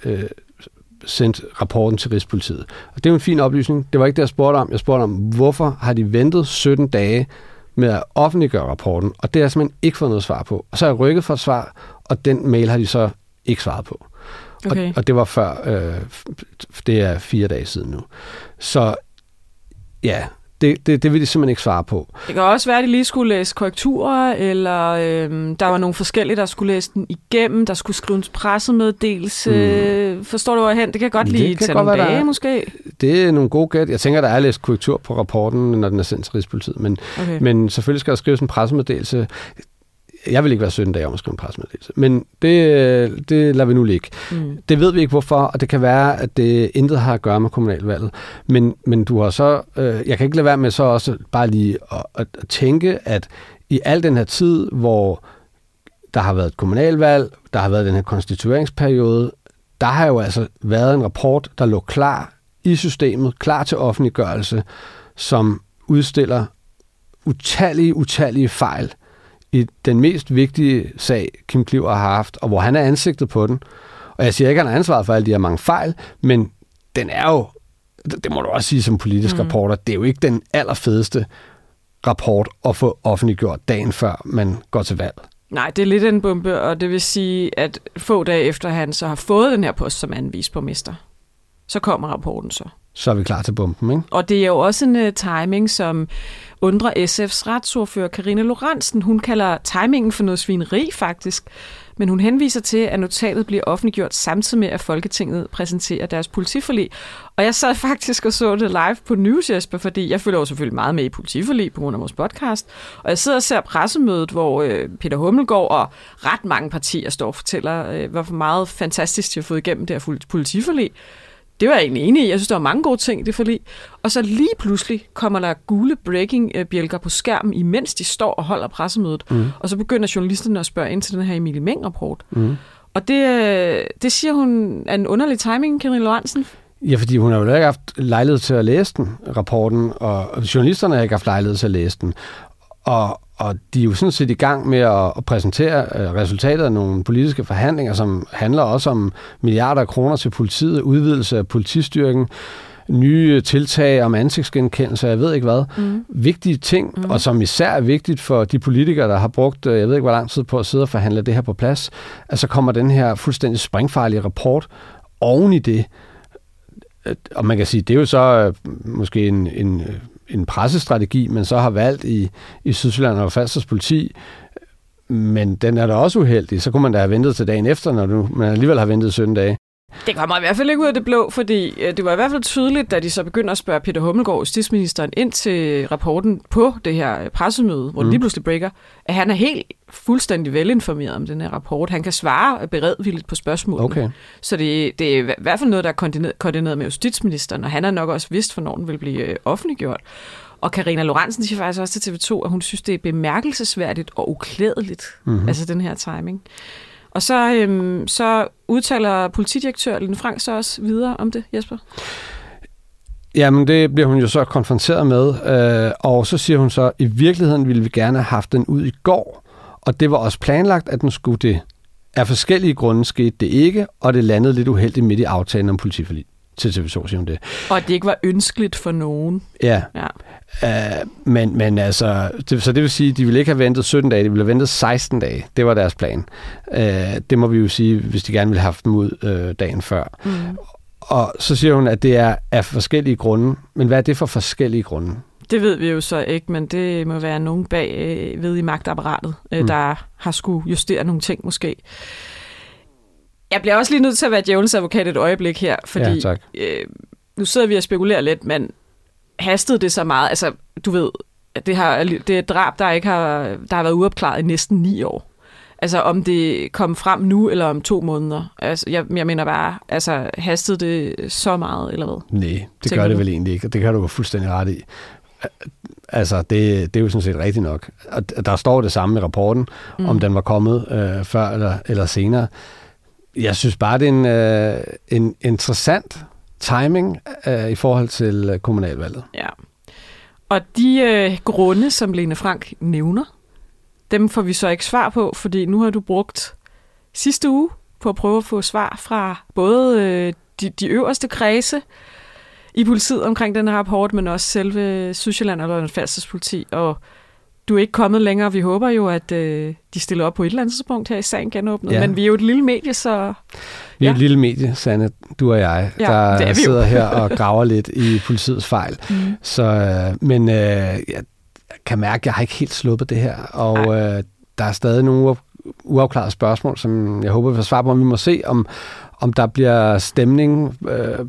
sendte rapporten til Rigspolitiet. Og det er jo en fin oplysning. Det var ikke det, jeg spurgte om. Jeg spurgte om, hvorfor har de ventet 17 dage med at offentliggøre rapporten, og det har jeg simpelthen ikke fået noget svar på. Og så har jeg rykket for et svar, og den mail har de så ikke svaret på. Okay. Og det var før, det er 4 dage siden nu. Så ja, det vil de simpelthen ikke svare på. Det kan også være, at de lige skulle læse korrekturer, eller der var nogle forskellige, der skulle læse den igennem, der skulle skrive en pressemeddelelse. Forstår du, hvorhen? Det kan godt lige tage nogle dage, måske. Det er nogle gode gæt. Jeg tænker, der er læst korrektur på rapporten, når den er sendt til Rigspolitiet. Men selvfølgelig skal der skrives en pressemeddelelse. Jeg vil ikke være 17 dage om at skrive en pressemeddelelse. Men det lader vi nu ligge. Det ved vi ikke hvorfor, og det kan være, at det intet har at gøre med kommunalvalget. Men du har så... jeg kan ikke lade være med så også bare lige at tænke, at i al den her tid, hvor der har været et kommunalvalg, der har været den her konstitueringsperiode, der har jo altså været en rapport, der lå klar i systemet, klar til offentliggørelse, som udstiller utallige fejl i den mest vigtige sag, Kim Kliver har haft, og hvor han er ansigtet på den. Og jeg siger ikke, at han har ansvaret for alle de her mange fejl, men den er jo, det må du også sige som politisk rapporter, det er jo ikke den allerfedeste rapport at få offentliggjort dagen før man går til valg. Nej, det er lidt en bombe, og det vil sige, at få dage efter han så har fået den her post som anden viceborgmester, så kommer rapporten så. Så er vi klar til bomben, ikke? Og det er jo også en timing, som undrer SF's retsordfører Karina Lorentzen. Hun kalder timingen for noget svineri, faktisk. Men hun henviser til, at notatet bliver offentliggjort samtidig med, at Folketinget præsenterer deres politiforlig. Og jeg sad faktisk og så det live på News, Jesper, fordi jeg følger jo selvfølgelig meget med i politiforlig på grund af vores podcast. Og jeg sidder og ser pressemødet, hvor Peter Hummelgaard og ret mange partier står og fortæller, hvor meget fantastisk de har fået igennem det her politiforlig. Det var jeg egentlig enig i. Jeg synes, der var mange gode ting i det forlig. Og så lige pludselig kommer der gule breaking-bjælker på skærmen, imens de står og holder pressemødet. Og så begynder journalisterne at spørge ind til den her Emilie Meng-rapport. Og det siger hun er en underlig timing, Karina Lorentzen. Ja, fordi hun har jo ikke haft lejlighed til at læse den, rapporten, og journalisterne har ikke haft lejlighed til at læse den. Og de er jo sådan set i gang med at præsentere resultatet af nogle politiske forhandlinger, som handler også om milliarder af kroner til politiet, udvidelse af politistyrken, nye tiltag om ansigtsgenkendelse, jeg ved ikke hvad. Vigtige ting, og som især er vigtigt for de politikere, der har brugt, jeg ved ikke hvor lang tid på at sidde og forhandle det her på plads, altså kommer den her fuldstændig sprængfarlige rapport oven i det. Og man kan sige, det er jo så måske en pressestrategi, man så har valgt i Sydsjælland og Falsters politi, men den er da også uheldig. Så kunne man da have ventet til dagen efter, når man alligevel har ventet 17 dage. Det kommer i hvert fald ikke ud af det blå, fordi det var i hvert fald tydeligt, da de så begynder at spørge Peter Hummelgaard, justitsministeren, ind til rapporten på det her pressemøde, hvor det lige pludselig breaker, at han er helt fuldstændig velinformeret om den her rapport. Han kan svare beredvilligt på spørgsmålene. Okay. Så det er i hvert fald noget, der er koordineret med justitsministeren, og han har nok også vidst, hvornår den vil blive offentliggjort. Og Karina Lorentzen siger faktisk også til TV2, at hun synes, det er bemærkelsesværdigt og uklædeligt, altså den her timing. Og så udtaler politidirektør Line Frank så også videre om det, Jesper? Jamen, det bliver hun jo så konfronteret med, og så siger hun så, i virkeligheden ville vi gerne have haft den ud i går, og det var også planlagt, at den skulle det. Af forskellige grunde skete det ikke, og det landede lidt uheldigt midt i aftalen om politiforlig. Til TV2 siger hun det. Og det ikke var ønskeligt for nogen. Ja. Men altså, så det vil sige, at de ville ikke have ventet 17 dage, de ville have ventet 16 dage. Det var deres plan. Det må vi jo sige, hvis de gerne ville have haft dem ud dagen før. Og så siger hun, at det er af forskellige grunde. Men hvad er det for forskellige grunde? Det ved vi jo så ikke, men det må være nogen bag ved i magtapparatet, der har skulle justere nogle ting måske. Jeg bliver også lige nødt til at være djævelens advokat et øjeblik her, fordi nu sidder vi og spekulerer lidt, men hastede det så meget? Altså, du ved, at det er et drab, der har været uopklaret i næsten 9 år. Altså, om det kom frem nu eller om 2 måneder. Altså, jeg mener bare, altså, hastede det så meget, eller hvad? Nej, det gør det vel egentlig ikke, og det kan du være fuldstændig ret i. Altså, det er jo sådan set rigtigt nok. Og der står det samme i rapporten, om den var kommet før eller senere. Jeg synes bare, det er en interessant timing i forhold til kommunalvalget. Ja. Og de grunde, som Line Frank nævner, dem får vi så ikke svar på, fordi nu har du brugt sidste uge på at prøve at få svar fra både de øverste kredse i politiet omkring den her rapport, men også selve Sydsjælland og Lolland Falsters politi. Og Du er ikke kommet længere. Vi håber jo, at de stiller op på et eller andet tidspunkt her i Sagen Genåbnet. Ja. Men vi er jo et lille medie, så... Vi er et lille medie, Sanne, du og jeg, der sidder her og graver lidt i politiets fejl. Men jeg kan mærke, at jeg har ikke helt sluppet det her. Og der er stadig nogle uafklarede spørgsmål, som jeg håber, vi får svar på. Vi må se, om der bliver stemning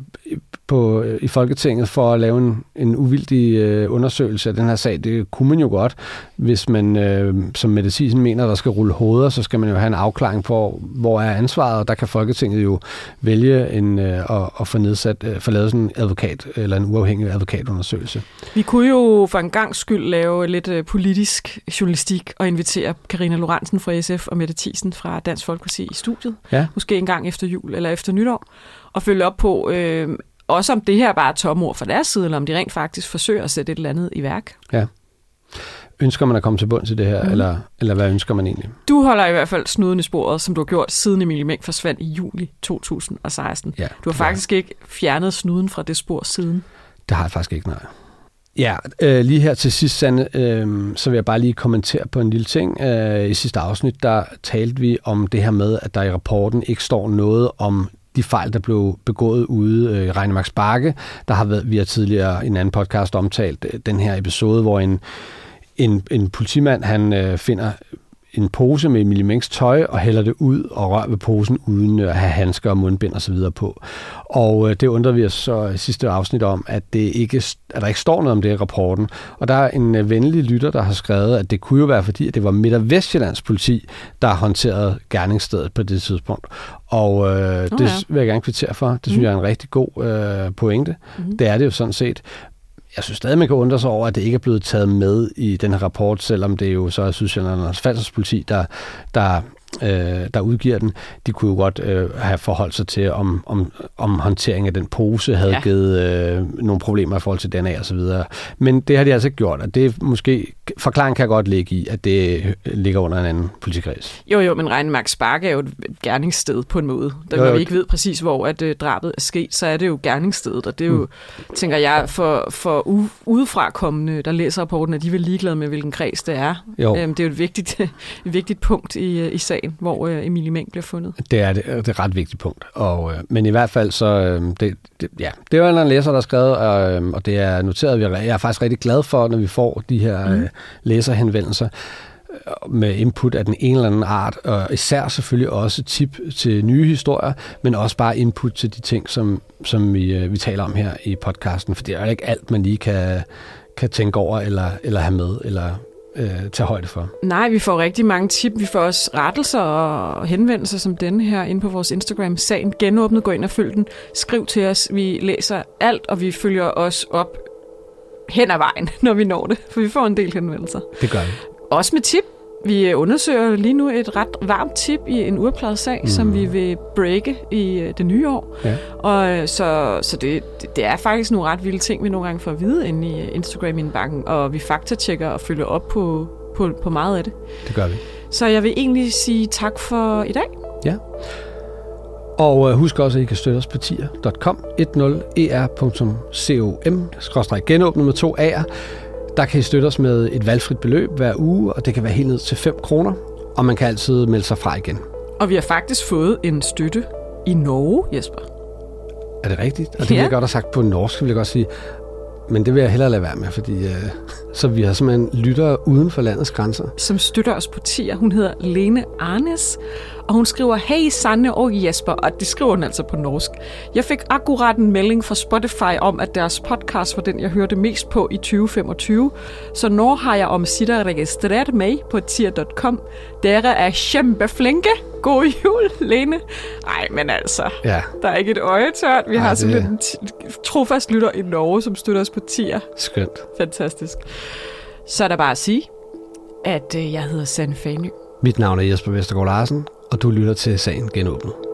i Folketinget for at lave en uvildig undersøgelse af den her sag. Det kunne man jo godt. Hvis man som Mette Thiesen mener, der skal rulle hoveder, så skal man jo have en afklaring på, hvor er ansvaret, og der kan Folketinget jo vælge at få lavet sådan en advokat, eller en uafhængig advokatundersøgelse. Vi kunne jo for en gangs skyld lave lidt politisk journalistik og invitere Karina Lorentzen fra SF og Mette Thiesen fra Dansk Folkeparti i studiet. Ja. Måske en gang efter jul eller efter nytår, og følge op på også om det her bare er tomme ord fra deres side, eller om de rent faktisk forsøger at sætte et eller andet i værk. Ja. Ønsker man at komme til bunds i det her, eller hvad ønsker man egentlig? Du holder i hvert fald snuden i sporet, som du har gjort siden Emilie Meng forsvandt i juli 2016. Ja, du har faktisk ikke fjernet snuden fra det spor siden. Det har jeg faktisk ikke, nej. Ja, lige her til sidst, Sanne, så vil jeg bare lige kommentere på en lille ting. I sidste afsnit, der talte vi om det her med, at der i rapporten ikke står noget om de fejl, der blev begået ude i Regnemarks Bakke. Vi har tidligere i en anden podcast omtalt den her episode, hvor en politimand, han finder en pose med Emilie Mengs tøj og hælder det ud og rører ved posen uden at have handsker og mundbind og så videre på. Og det undrer vi os så i sidste afsnit om, at der ikke står noget om det i rapporten. Og der er en venlig lytter, der har skrevet, at det kunne jo være fordi, at det var Midt- og Vestjyllands politi, der håndterede gerningsstedet på det tidspunkt. Og det vil jeg gerne kvittere for. Det synes jeg er en rigtig god pointe. Det er det jo sådan set. Jeg synes stadig, man kan undre sig over, at det ikke er blevet taget med i den her rapport, selvom det jo så er Sydsjællands Færdselspoliti, der udgiver den. De kunne jo godt have forholdt sig til, om håndtering af den pose havde givet nogle problemer i forhold til DNA og så videre. Men det har de altså ikke gjort, og det er måske... Forklaringen kan godt ligge i, at det ligger under en anden politikreds. Jo, men Regnemarks Bakke er jo et gerningssted på en måde. Når vi ikke ved præcis, hvor at drabet er sket, så er det jo gerningsstedet, og det er jo, tænker jeg, for udefrakommende, der læser rapporten, at de vil ligeglade med, hvilken kreds det er. Det er jo et vigtigt punkt i sagen, hvor Emilie Meng bliver fundet. Det er et ret vigtigt punkt. Men i hvert fald så... det var en læser, der har skrevet, og det er noteret. Jeg er faktisk rigtig glad for, når vi får de her læserhenvendelser med input af den ene eller anden art, og især selvfølgelig også tip til nye historier, men også bare input til de ting, som vi taler om her i podcasten, for det er jo ikke alt, man lige kan tænke over, eller have med, eller tage højde for. Nej, vi får rigtig mange tip. Vi får også rettelser og henvendelser som denne her inde på vores Instagram. Sagen Genåbnet. Gå ind og følg den. Skriv til os. Vi læser alt, og vi følger os op hen ad vejen, når vi når det. For vi får en del henvendelser. Det gør vi. Også med tip. Vi undersøger lige nu et ret varmt tip i en uopklaret sag, som vi vil breake i det nye år. Ja. Og så det er faktisk nogle ret vilde ting, vi nogle gange får at vide inde i Instagram-indbakken, og vi faktatjekker og følger op på meget af det. Det gør vi. Så jeg vil egentlig sige tak for i dag. Ja. Og husk også, at I kan støtte os på tier.com, 10er.com/genåbnet med 2 A'er. Der kan I støtte os med et valgfrit beløb hver uge, og det kan være helt ned til 5 kroner, og man kan altid melde sig fra igen. Og vi har faktisk fået en støtte i Norge, Jesper. Er det rigtigt? Og det vil jeg godt have sagt på norsk, vil jeg godt sige. Men det vil jeg hellere lade være med, fordi så vi har simpelthen lyttere uden for landets grænser. Som støtter os på tier. Hun hedder Lene Arnes, og hun skriver, hey Sanne og Jesper, og det skriver hun altså på norsk. Jeg fik akkurat en melding fra Spotify om, at deres podcast var den, jeg hørte mest på i 2025. Så nu har jeg omsider registreret mig på tier.com. Dere er kæmpeflinke. God jul, Lene. Ej, men altså, der er ikke et øje tørt. Vi har simpelthen en trofast lytter i Norge, som støtter os på tier. Skønt. Fantastisk. Så er der bare at sige, at jeg hedder Sanne Fanø. Mit navn er Jesper Vestergaard Larsen, og du lytter til Sagen Genåbnet.